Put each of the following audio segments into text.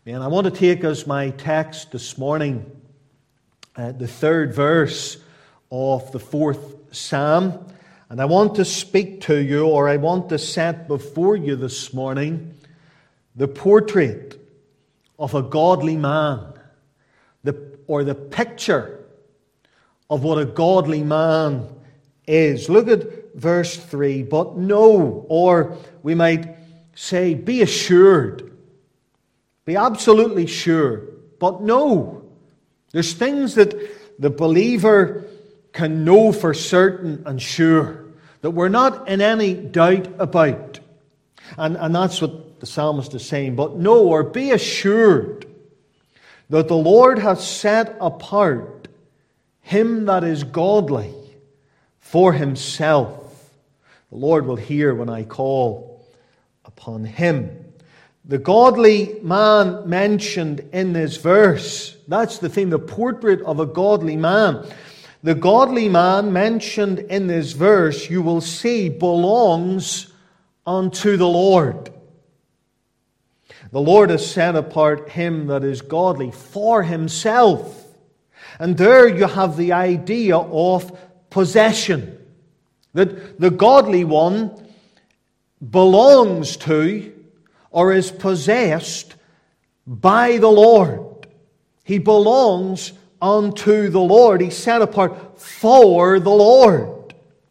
And I want to take as my text this morning the third verse of the 4th Psalm. And I want to speak to you, or I want to set before you this morning, the portrait of a godly man, or the picture of what a godly man is. Look at verse 3. But know, or we might say, be assured. Be absolutely sure. But know. There's things that the believer can know for certain and sure, that we're not in any doubt about. And that's what the psalmist is saying. But know, or be assured, that the Lord hath set apart him that is godly for himself. The Lord will hear when I call upon him. The godly man mentioned in this verse, that's the theme, the portrait of a godly man. The godly man mentioned in this verse, you will see, belongs unto the Lord. The Lord has set apart him that is godly for himself. And there you have the idea of possession. That the godly one belongs to, or is possessed by the Lord. He belongs unto the Lord. He's set apart for the Lord.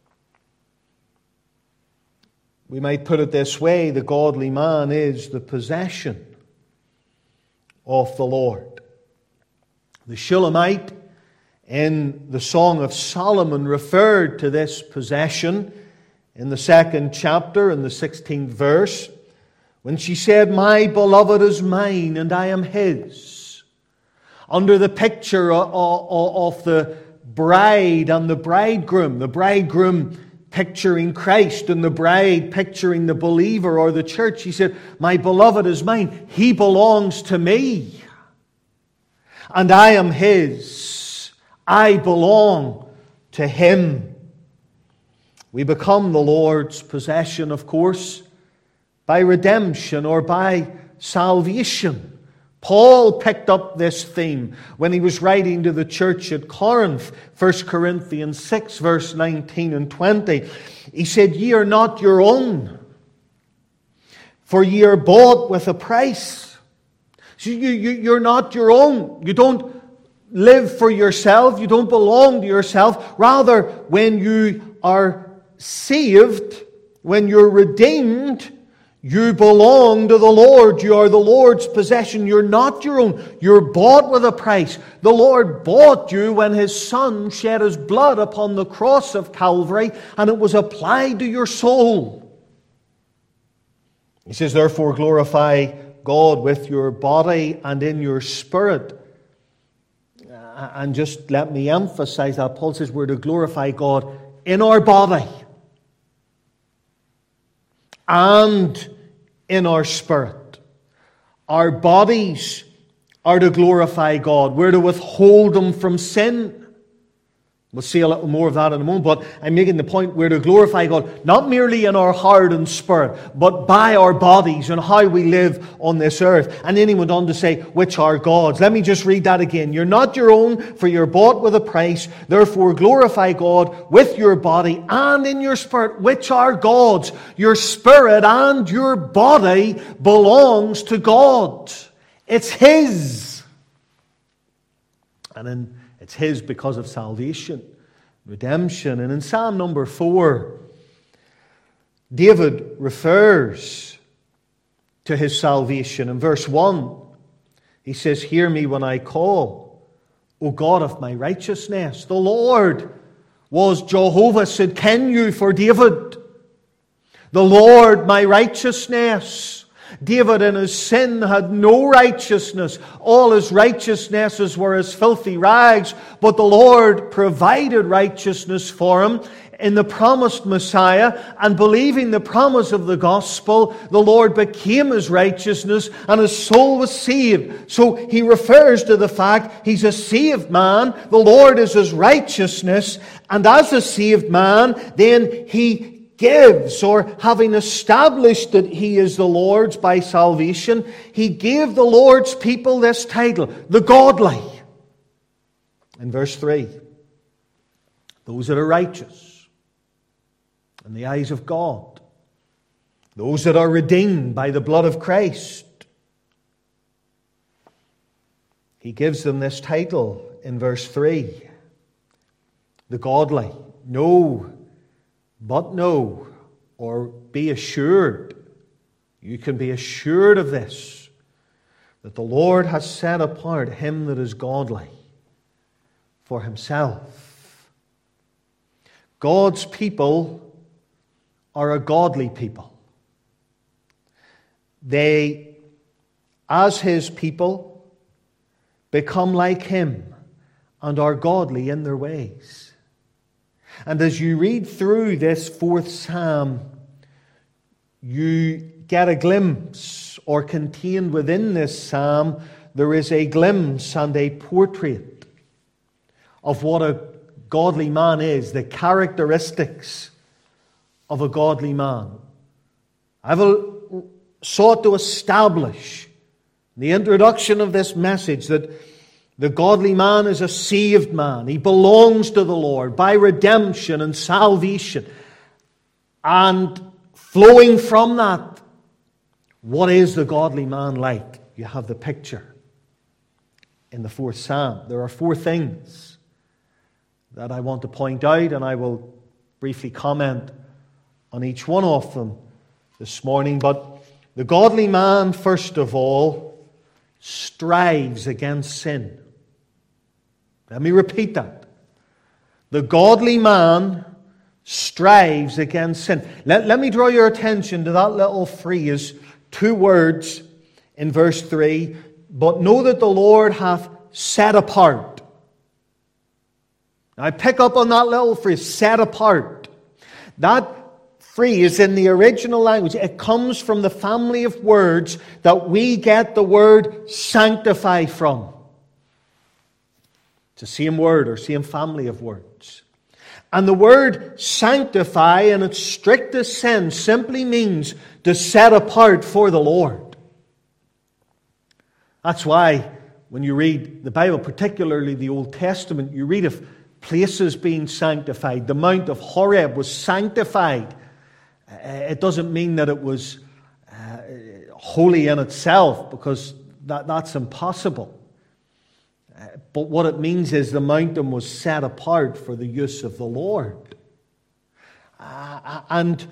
We might put it this way, the godly man is the possession of the Lord. The Shulamite in the Song of Solomon referred to this possession in the 2nd chapter, in the 16th verse, when she said, my beloved is mine and I am his. Under the picture of the bride and the bridegroom picturing Christ and the bride picturing the believer or the church, he said, my beloved is mine. He belongs to me. And I am his. I belong to him. We become the Lord's possession, of course, by redemption or by salvation. Paul picked up this theme when he was writing to the church at Corinth, 1 Corinthians 6, verse 19 and 20. He said, ye are not your own, for ye are bought with a price. So you're not your own. You don't live for yourself. You don't belong to yourself. Rather, when you are saved, when you're redeemed, you belong to the Lord. You are the Lord's possession. You're not your own. You're bought with a price. The Lord bought you when His Son shed His blood upon the cross of Calvary, and it was applied to your soul. He says, therefore glorify God with your body and in your spirit. And just let me emphasize that. Paul says we're to glorify God in our body and in our spirit. Our bodies are to glorify God. We're to withhold them from sin. We'll see a little more of that in a moment, but I'm making the point we're to glorify God not merely in our heart and spirit, but by our bodies and how we live on this earth. And then he went on to say, which are God's. Let me just read that again. You're not your own, for you're bought with a price. Therefore glorify God with your body and in your spirit, which are God's. Your spirit and your body belongs to God. It's His. And it's His because of salvation, redemption. And in Psalm number 4, David refers to his salvation. In verse 1, he says, hear me when I call, O God of my righteousness. The Lord was Jehovah Sidkenu for David. The Lord my righteousness. David in his sin had no righteousness. All his righteousnesses were as filthy rags. But the Lord provided righteousness for him in the promised Messiah. And believing the promise of the gospel, the Lord became his righteousness and his soul was saved. So he refers to the fact he's a saved man. The Lord is his righteousness. And as a saved man, then he gives, or having established that He is the Lord's by salvation, He gave the Lord's people this title, the godly. In verse 3, those that are righteous in the eyes of God, those that are redeemed by the blood of Christ. He gives them this title in verse 3, the godly. Know, but know, or be assured. You can be assured of this, that the Lord has set apart him that is godly for Himself. God's people are a godly people. They, as His people, become like Him and are godly in their ways. And as you read through this 4th Psalm, you get a glimpse, or contained within this psalm, there is a glimpse and a portrait of what a godly man is, the characteristics of a godly man. I've sought to establish in the introduction of this message that the godly man is a saved man. He belongs to the Lord by redemption and salvation. And flowing from that, what is the godly man like? You have the picture in the 4th Psalm. There are 4 things that I want to point out, and I will briefly comment on each one of them this morning. But the godly man, first of all, strives against sin. Let me repeat that. The godly man strives against sin. Let me draw your attention to that little phrase, 2 words in verse 3. But know that the Lord hath set apart. Now, I pick up on that little phrase, set apart. That phrase in the original language, it comes from the family of words that we get the word sanctify from. It's the same word or same family of words. And the word sanctify in its strictest sense simply means to set apart for the Lord. That's why when you read the Bible, particularly the Old Testament, you read of places being sanctified. The Mount of Horeb was sanctified. It doesn't mean that it was holy in itself, because that's impossible. But what it means is the mountain was set apart for the use of the Lord. And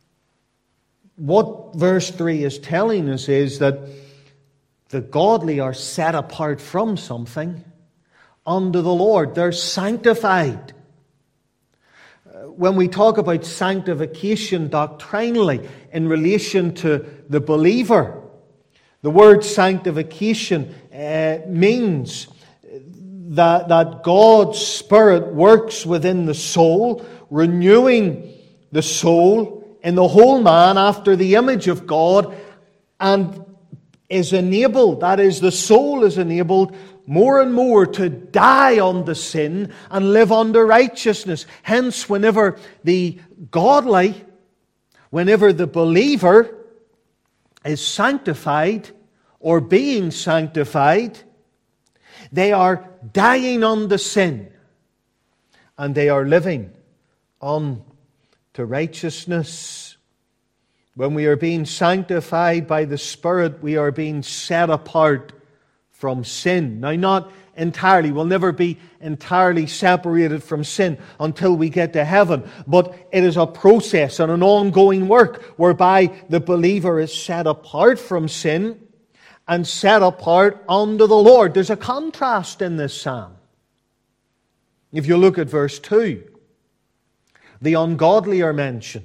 what verse 3 is telling us is that the godly are set apart from something unto the Lord. They're sanctified. When we talk about sanctification doctrinally in relation to the believer, the word sanctification means that God's Spirit works within the soul, renewing the soul in the whole man after the image of God, and is enabled, that is, the soul is enabled more and more to die unto sin and live unto righteousness. Hence, whenever the godly, whenever the believer is sanctified or being sanctified, they are dying unto sin and they are living unto righteousness. When we are being sanctified by the Spirit, we are being set apart from sin. Now, not entirely. We'll never be entirely separated from sin until we get to heaven. But it is a process and an ongoing work whereby the believer is set apart from sin and set apart unto the Lord. There's a contrast in this psalm. If you look at verse 2, the ungodly are mentioned.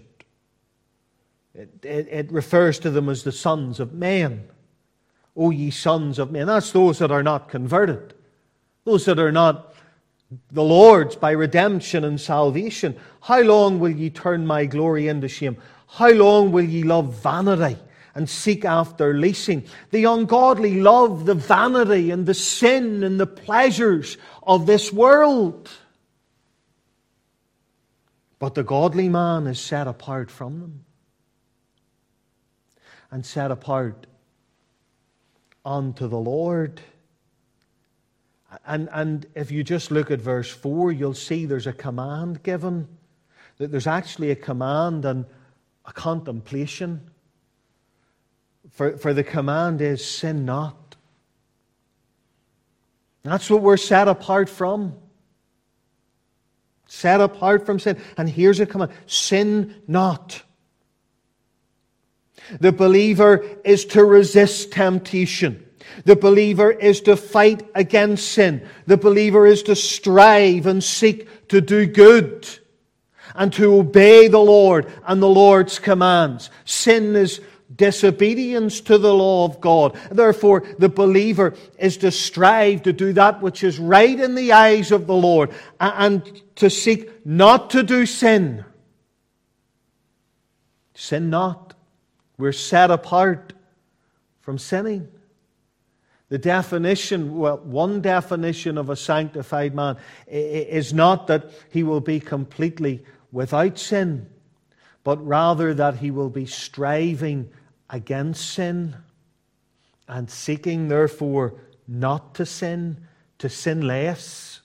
It refers to them as the sons of men. O ye sons of men. That's those that are not converted. Those that are not the Lord's by redemption and salvation. How long will ye turn my glory into shame? How long will ye love vanity and seek after leasing? The ungodly love the vanity and the sin and the pleasures of this world. But the godly man is set apart from them and set apart unto the Lord. And if you just look at verse 4, you'll see there's a command given. That there's actually a command and a contemplation. For the command is, sin not. That's what we're set apart from. Set apart from sin. And here's a command: sin not. The believer is to resist temptation. The believer is to fight against sin. The believer is to strive and seek to do good and to obey the Lord and the Lord's commands. Sin is disobedience to the law of God. Therefore, the believer is to strive to do that which is right in the eyes of the Lord and to seek not to do sin. Sin not. We're set apart from sinning. The definition, one definition of a sanctified man is not that he will be completely without sin, but rather that he will be striving against sin and seeking, therefore, not to sin less.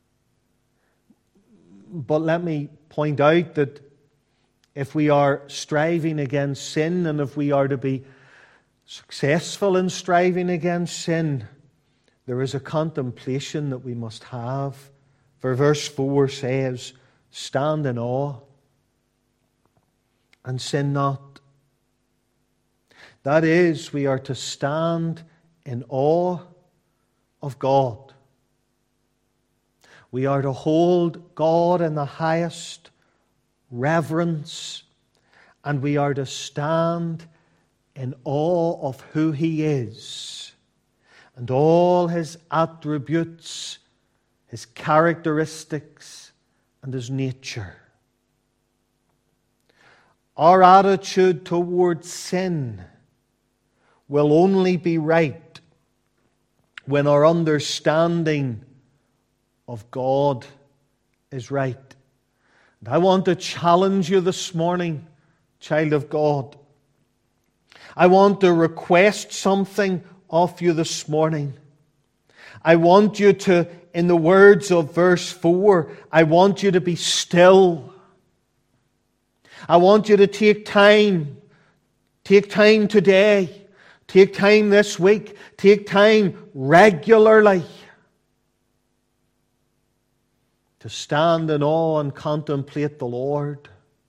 But let me point out that if we are striving against sin, and if we are to be successful in striving against sin, there is a contemplation that we must have. For verse 4 says, stand in awe and sin not. That is, we are to stand in awe of God. We are to hold God in the highest reverence, and we are to stand in awe of who He is and all His attributes, His characteristics, and His nature. Our attitude towards sin will only be right when our understanding of God is right. And I want to challenge you this morning, child of God. I want to request something of you this morning. I want you to, in the words of verse 4, I want you to be still. I want you to take time today, take time this week, take time regularly to stand in awe and contemplate the Lord.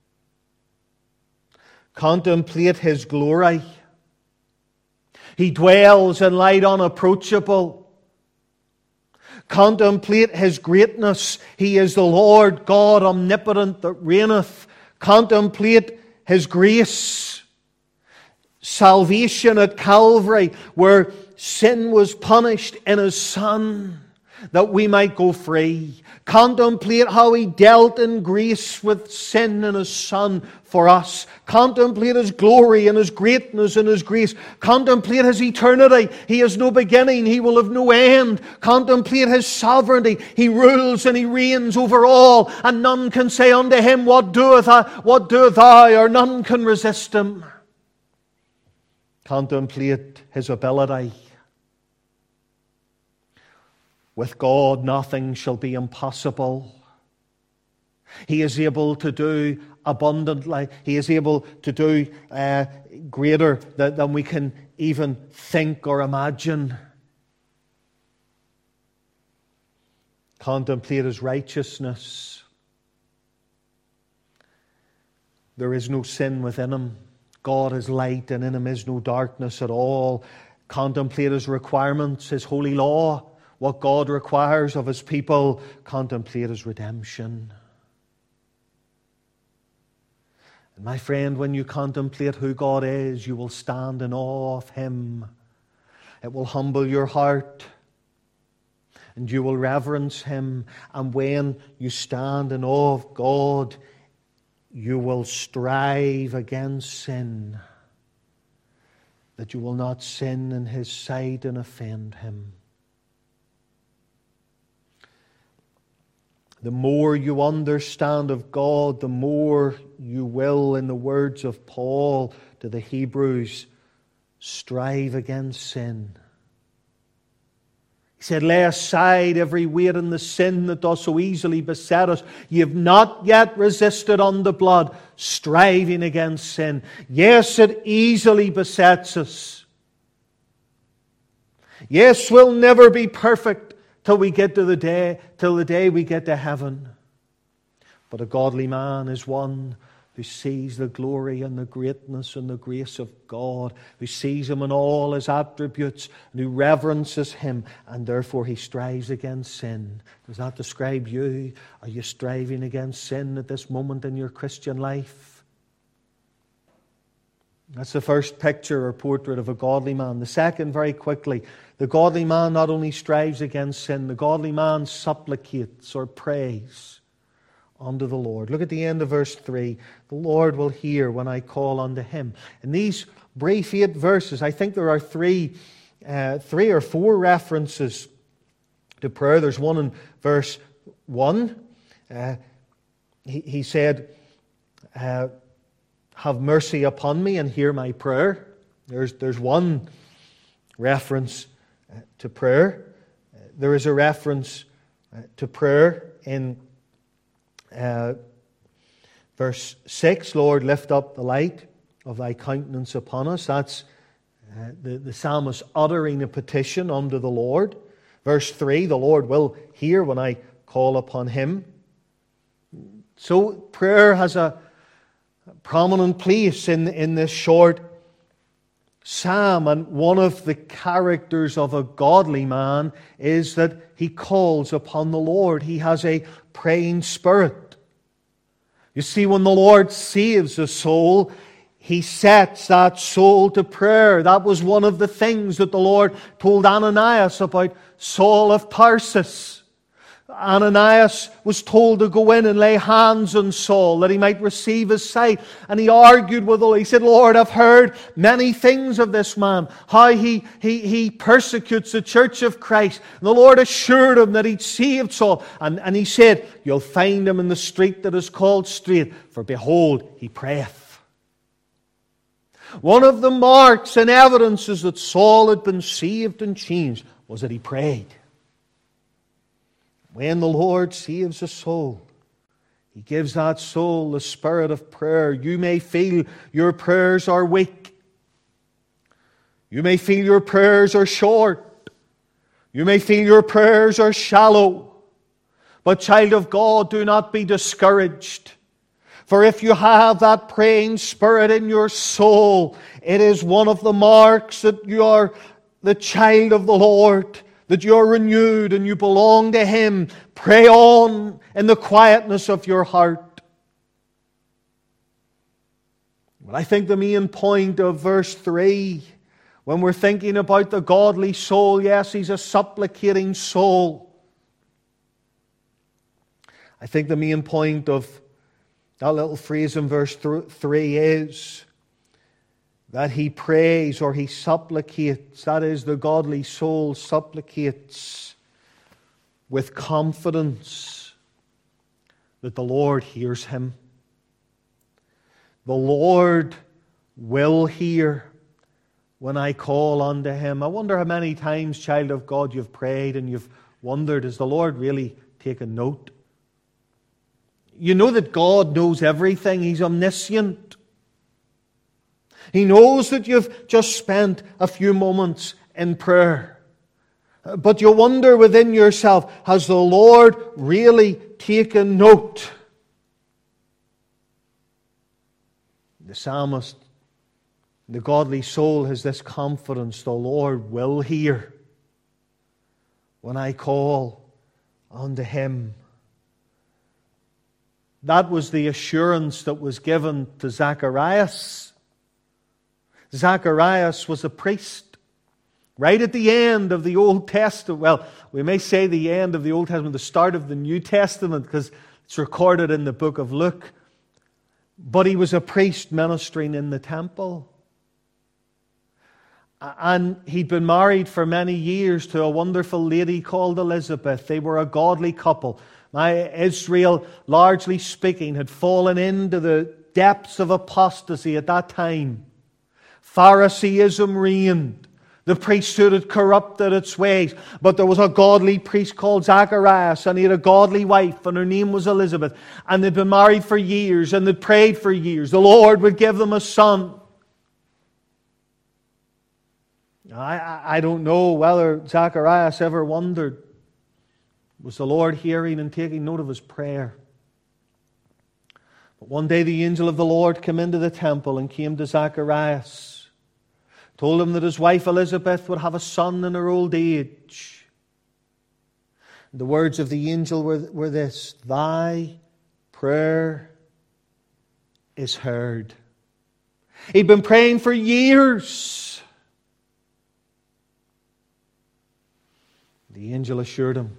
Contemplate His glory. He dwells in light unapproachable. Contemplate His greatness. He is the Lord God omnipotent that reigneth. Contemplate His grace. Salvation at Calvary, where sin was punished in His Son, that we might go free. Contemplate how He dealt in grace with sin in His Son for us. Contemplate His glory and His greatness and His grace. Contemplate His eternity. He has no beginning. He will have no end. Contemplate His sovereignty. He rules and He reigns over all, and none can say unto Him, What doeth thou? Or none can resist Him. Contemplate His ability. With God, nothing shall be impossible. He is able to do abundantly. He is able to do greater than we can even think or imagine. Contemplate His righteousness. There is no sin within Him. God is light, and in Him is no darkness at all. Contemplate His requirements, His holy law. What God requires of His people. Contemplate His redemption. And my friend, when you contemplate who God is, you will stand in awe of Him. It will humble your heart, and you will reverence Him. And when you stand in awe of God, you will strive against sin, that you will not sin in His sight and offend Him. The more you understand of God, the more you will, in the words of Paul to the Hebrews, strive against sin. He said, lay aside every weight and the sin that does so easily beset us. Ye have not yet resisted unto blood, striving against sin. Yes, it easily besets us. Yes, we'll never be perfect till the day we get to heaven. But a godly man is one who sees the glory and the greatness and the grace of God, who sees Him in all His attributes, and who reverences Him, and therefore he strives against sin. Does that describe you? Are you striving against sin at this moment in your Christian life? That's the first picture or portrait of a godly man. The second, very quickly, the godly man not only strives against sin, the godly man supplicates or prays unto the Lord. Look at the end of verse 3. The Lord will hear when I call unto Him. In these brief 8 verses, I think there are three or four references to prayer. There's one in verse 1. He said, have mercy upon me and hear my prayer. There's one reference to prayer. There is a reference to prayer in verse 6, Lord, lift up the light of thy countenance upon us. That's the psalmist uttering a petition unto the Lord. Verse 3, the Lord will hear when I call upon Him. So prayer has a prominent place in this short psalm, and one of the characters of a godly man is that he calls upon the Lord. He has a praying spirit. You see, when the Lord saves a soul, He sets that soul to prayer. That was one of the things that the Lord told Ananias about Saul of Tarsus. Ananias was told to go in and lay hands on Saul that he might receive his sight. And he argued with the Lord. He said, Lord, I've heard many things of this man, how he persecutes the church of Christ. And the Lord assured him that He'd saved Saul. And He said, you'll find him in the street that is called Straight, for behold, he prayeth. One of the marks and evidences that Saul had been saved and changed was that he prayed. When the Lord saves a soul, He gives that soul the spirit of prayer. You may feel your prayers are weak. You may feel your prayers are short. You may feel your prayers are shallow. But child of God, do not be discouraged. For if you have that praying spirit in your soul, it is one of the marks that you are the child of the Lord, that you're renewed and you belong to Him. Pray on in the quietness of your heart. But I think the main point of verse 3, when we're thinking about the godly soul, yes, he's a supplicating soul. I think the main point of that little phrase in verse 3 is that he prays or he supplicates. That is, the godly soul supplicates with confidence that the Lord hears him. The Lord will hear when I call unto Him. I wonder how many times, child of God, you've prayed and you've wondered, is the Lord really taking note? You know that God knows everything. He's omniscient. He knows that you've just spent a few moments in prayer. But you wonder within yourself, has the Lord really taken note? The psalmist, the godly soul, has this confidence: the Lord will hear when I call unto Him. That was the assurance that was given to Zacharias. Zacharias was a priest. Right at the end of the Old Testament, well, we may say the end of the Old Testament, the start of the New Testament, because it's recorded in the book of Luke. But he was a priest ministering in the temple. And he'd been married for many years to a wonderful lady called Elizabeth. They were a godly couple. Israel, largely speaking, had fallen into the depths of apostasy at that time. Phariseeism reigned. The priesthood had corrupted its ways. But there was a godly priest called Zacharias, and he had a godly wife, and her name was Elizabeth. And they'd been married for years, and they'd prayed for years. The Lord would give them a son. I don't know whether Zacharias ever wondered, was the Lord hearing and taking note of his prayer? But one day the angel of the Lord came into the temple and came to Zacharias, told him that his wife Elizabeth would have a son in her old age. The words of the angel were this: "Thy prayer is heard." He'd been praying for years. The angel assured him,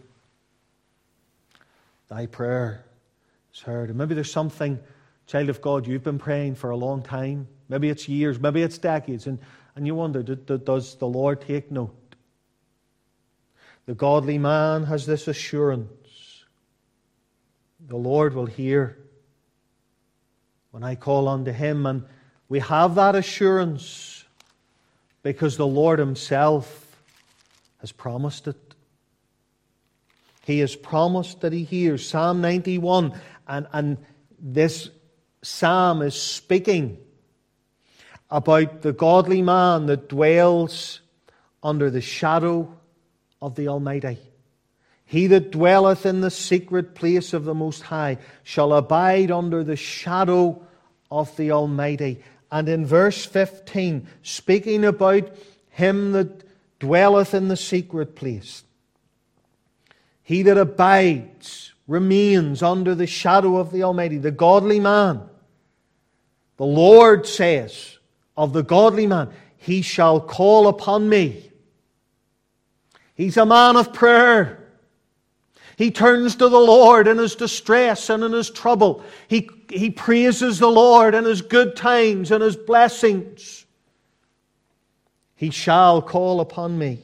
"Thy prayer is heard." And maybe there's something, child of God, you've been praying for a long time. Maybe it's years, maybe it's decades. And you wonder, does the Lord take note? The godly man has this assurance: the Lord will hear when I call unto Him. And we have that assurance because the Lord Himself has promised it. He has promised that He hears. Psalm 91, and this psalm is speaking about the godly man that dwells under the shadow of the Almighty. He that dwelleth in the secret place of the Most High shall abide under the shadow of the Almighty. And in verse 15, speaking about him that dwelleth in the secret place, he that abides, remains under the shadow of the Almighty, the godly man. The Lord says of the godly man, he shall call upon me. He's a man of prayer. He turns to the Lord in his distress and in his trouble. He praises the Lord in his good times and his blessings. He shall call upon me.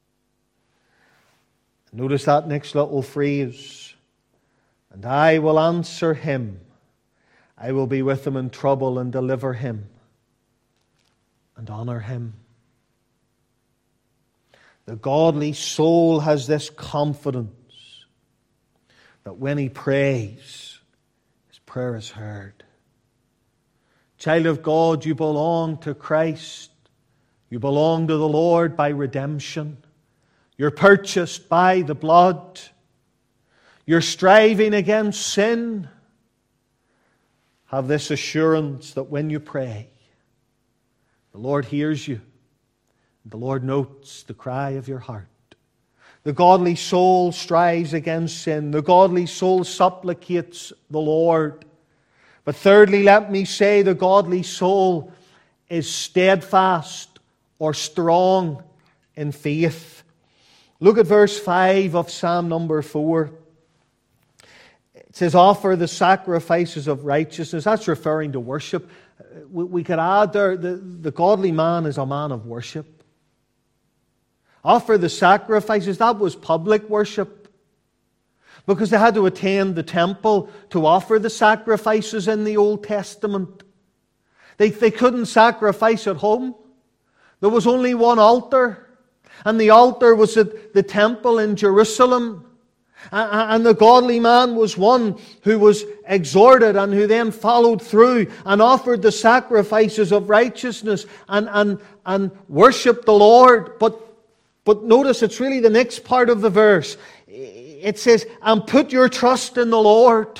Notice that next little phrase. And I will answer him. I will be with him in trouble and deliver him and honor him. The godly soul has this confidence that when he prays, his prayer is heard. Child of God, you belong to Christ. You belong to the Lord by redemption. You're purchased by the blood. You're striving against sin. Have this assurance that when you pray, the Lord hears you. The Lord notes the cry of your heart. The godly soul strives against sin. The godly soul supplicates the Lord. But thirdly, let me say, the godly soul is steadfast or strong in faith. Look at verse 5 of Psalm number 4. It says, offer the sacrifices of righteousness. That's referring to worship. We could add there, the godly man is a man of worship. Offer the sacrifices. That was public worship, because they had to attend the temple to offer the sacrifices in the Old Testament. They couldn't sacrifice at home. There was only one altar. And the altar was at the temple in Jerusalem. And the godly man was one who was exhorted and who then followed through and offered the sacrifices of righteousness and worshipped the Lord. But notice it's really the next part of the verse. It says, and put your trust in the Lord.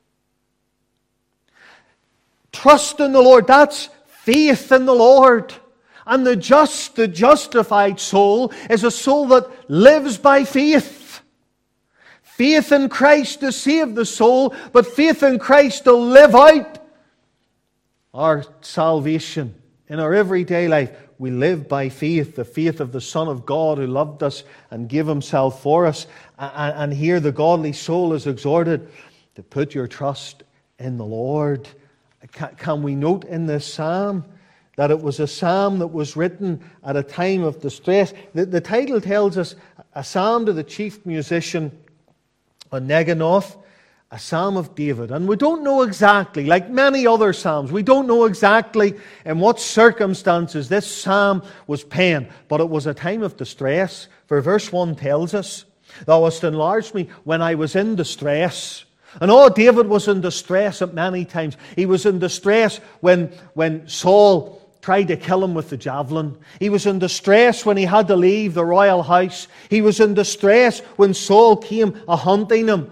Trust in the Lord. That's faith in the Lord. And the justified soul is a soul that lives by faith. Faith in Christ to save the soul, but faith in Christ to live out our salvation. In our everyday life, we live by faith, the faith of the Son of God who loved us and gave Himself for us. And here the godly soul is exhorted to put your trust in the Lord. Can we note in this psalm that it was a psalm that was written at a time of distress? The title tells us, a psalm to the chief musician on Neginoth, a psalm of David. And we don't know exactly, like many other psalms, we don't know exactly in what circumstances this psalm was penned, but it was a time of distress. For verse 1 tells us, Thou hast enlarged me when I was in distress. And David was in distress at many times. He was in distress when Saul tried to kill him with the javelin. He was in distress when he had to leave the royal house. He was in distress when Saul came hunting him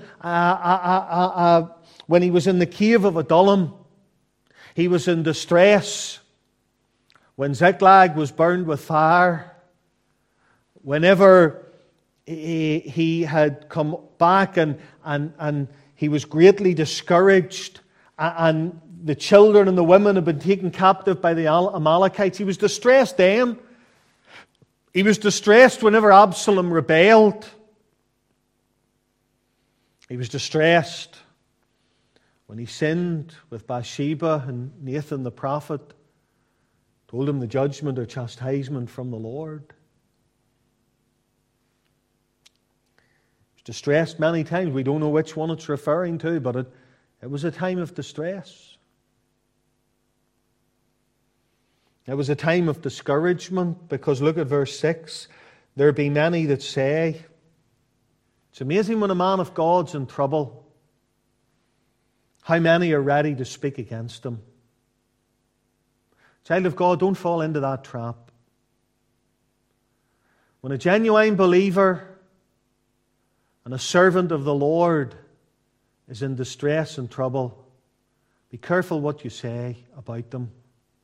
when he was in the cave of Adullam. He was in distress when Ziklag was burned with fire. Whenever he had come back and he was greatly discouraged, and the children and the women had been taken captive by the Amalekites. He was distressed then. He was distressed whenever Absalom rebelled. He was distressed when he sinned with Bathsheba and Nathan the prophet told him the judgment or chastisement from the Lord. He was distressed many times. We don't know which one it's referring to, but it was a time of distress. It was a time of discouragement, because look at verse 6. There be many that say, it's amazing when a man of God's in trouble, how many are ready to speak against him. Child of God, don't fall into that trap. When a genuine believer and a servant of the Lord is in distress and trouble, be careful what you say about them.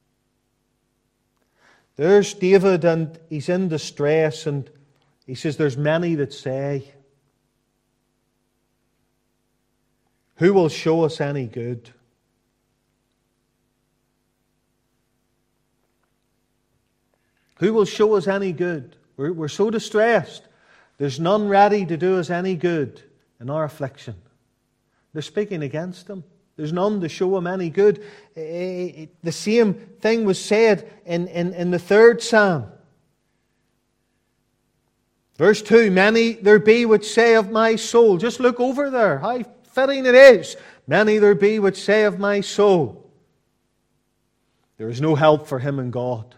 There's David, and he's in distress, and he says there's many that say, who will show us any good? Who will show us any good? We're so distressed. There's none ready to do us any good in our affliction. They're speaking against him. There's none to show him any good. The same thing was said in the third psalm. Verse 2, many there be which say of my soul. Just look over there, how fitting it is. Many there be which say of my soul, there is no help for him in God.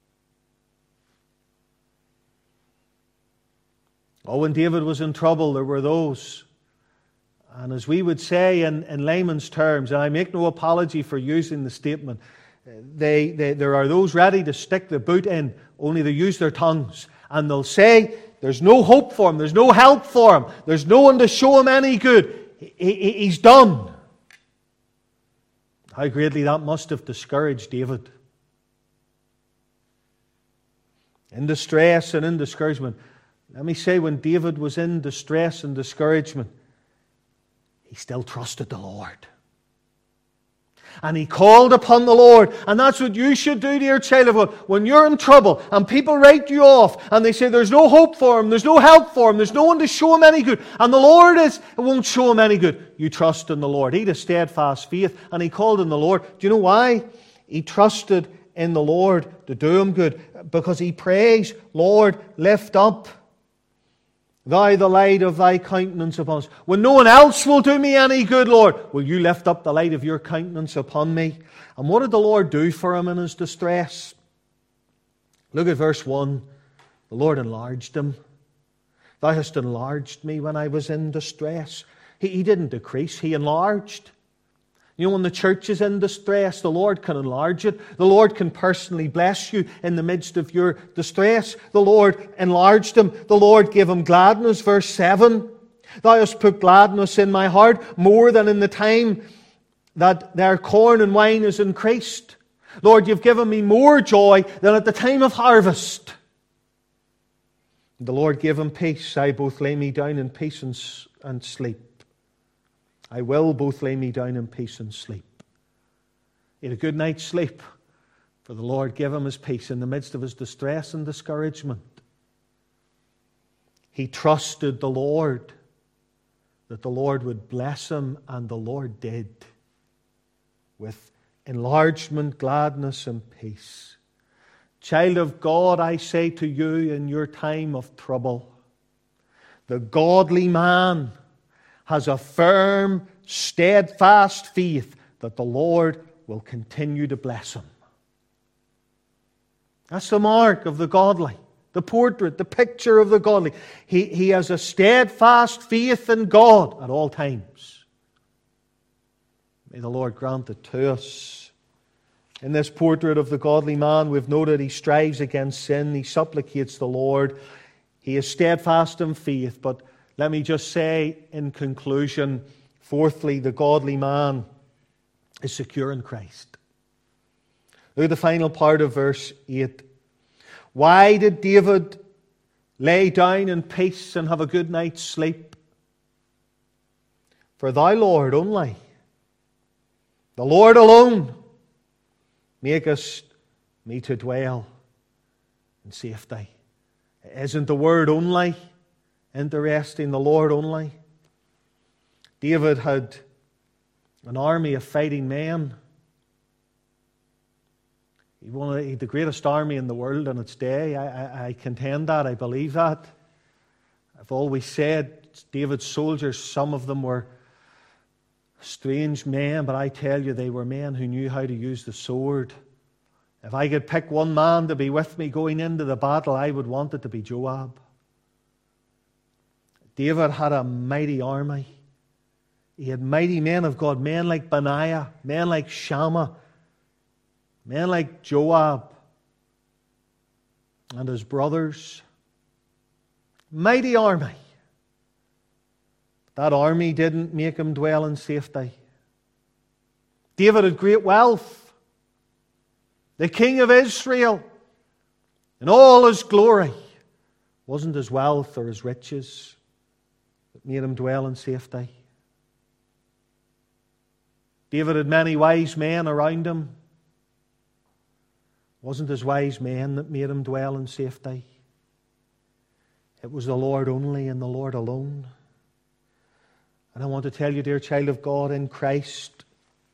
When David was in trouble, there were those. And as we would say in layman's terms, and I make no apology for using the statement, there are those ready to stick the boot in, only they use their tongues. And they'll say, there's no hope for him, there's no help for him, there's no one to show him any good. He's done. How greatly that must have discouraged David. In distress and in discouragement. Let me say, when David was in distress and discouragement, he still trusted the Lord. And he called upon the Lord. And that's what you should do, dear child of God. When you're in trouble and people write you off and they say there's no hope for him, there's no help for him, there's no one to show him any good, and the Lord won't show him any good, you trust in the Lord. He had a steadfast faith and he called on the Lord. Do you know why? He trusted in the Lord to do him good. Because he prays, Lord, lift up Thou the light of Thy countenance upon us. When no one else will do me any good, Lord, will You lift up the light of Your countenance upon me? And what did the Lord do for him in his distress? Look at verse 1. The Lord enlarged him. Thou hast enlarged me when I was in distress. He didn't decrease, He enlarged. You know, when the church is in distress, the Lord can enlarge it. The Lord can personally bless you in the midst of your distress. The Lord enlarged him. The Lord gave him gladness. Verse 7. Thou hast put gladness in my heart more than in the time that their corn and wine is increased. Lord, You've given me more joy than at the time of harvest. The Lord gave him peace. I both lay me down in peace and sleep. I will both lay me down in peace and sleep. He had a good night's sleep, for the Lord gave him His peace in the midst of his distress and discouragement. He trusted the Lord, that the Lord would bless him, and the Lord did, with enlargement, gladness, and peace. Child of God, I say to you in your time of trouble, the godly man has a firm, steadfast faith that the Lord will continue to bless him. That's the mark of the godly, the portrait, the picture of the godly. He has a steadfast faith in God at all times. May the Lord grant it to us. In this portrait of the godly man, we've noted he strives against sin. He supplicates the Lord. He is steadfast in faith. But let me just say in conclusion, fourthly, the godly man is secure in Christ. Look at the final part of verse 8. Why did David lay down in peace and have a good night's sleep? For thou, Lord, only, the Lord alone, makest me to dwell in safety. Isn't the word only interesting? The Lord only. David had an army of fighting men. He had the greatest army in the world in its day. I contend that. I believe that. I've always said David's soldiers, some of them were strange men, but I tell you, they were men who knew how to use the sword. If I could pick one man to be with me going into the battle, I would want it to be Joab. David had a mighty army. He had mighty men of God, men like Benaiah, men like Shammah, men like Joab and his brothers. Mighty army. That army didn't make him dwell in safety. David had great wealth. The king of Israel, in all his glory, wasn't his wealth or his riches that made him dwell in safety. David had many wise men around him. It wasn't his wise men that made him dwell in safety. It was the Lord only and the Lord alone. And I want to tell you, dear child of God, in Christ,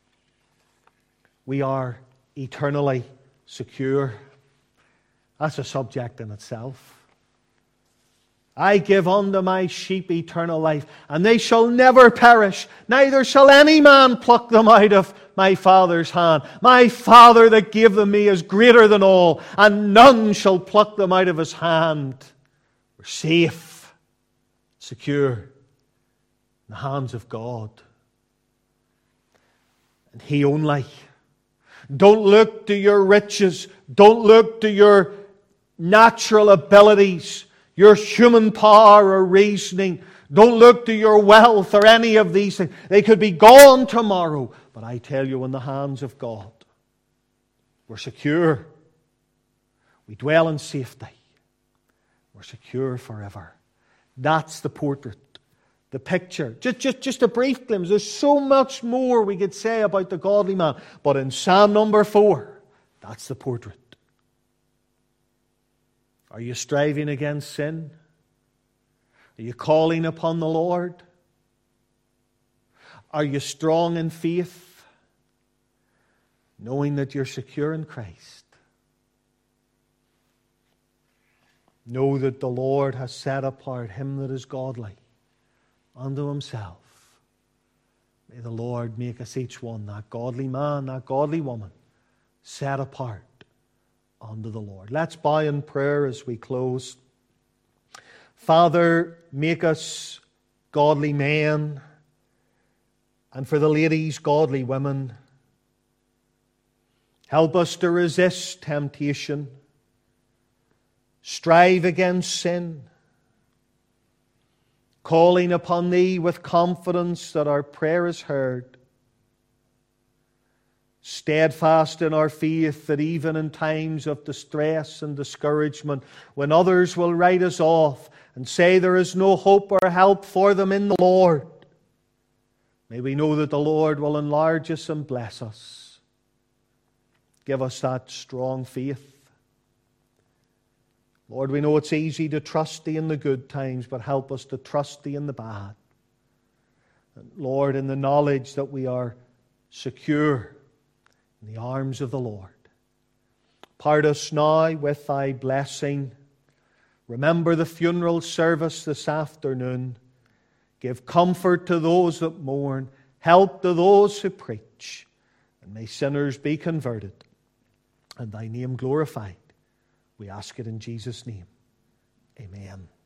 we are eternally secure. That's a subject in itself. I give unto my sheep eternal life, and they shall never perish, neither shall any man pluck them out of my Father's hand. My Father that gave them me is greater than all, and none shall pluck them out of his hand. We're safe, secure in the hands of God. And He only. Don't look to your riches. Don't look to your natural abilities, your human power or reasoning. Don't look to your wealth or any of these things. They could be gone tomorrow. But I tell you, in the hands of God, we're secure. We dwell in safety. We're secure forever. That's the portrait. The picture, just a brief glimpse. There's so much more we could say about the godly man. But in Psalm number 4, that's the portrait. Are you striving against sin? Are you calling upon the Lord? Are you strong in faith, knowing that you're secure in Christ? Know that the Lord has set apart him that is godly unto himself. May the Lord make us each one, that godly man, that godly woman, set apart unto the Lord. Let's bow in prayer as we close. Father, make us godly men, and for the ladies, godly women. Help us to resist temptation, strive against sin, calling upon Thee with confidence that our prayer is heard, steadfast in our faith that even in times of distress and discouragement, when others will write us off and say there is no hope or help for them in the Lord, may we know that the Lord will enlarge us and bless us. Give us that strong faith. Lord, we know it's easy to trust Thee in the good times, but help us to trust Thee in the bad. And Lord, in the knowledge that we are secure in the arms of the Lord. Part us now with Thy blessing. Remember the funeral service this afternoon. Give comfort to those that mourn. Help to those who preach. And may sinners be converted and thy name glorified. We ask it in Jesus' name. Amen.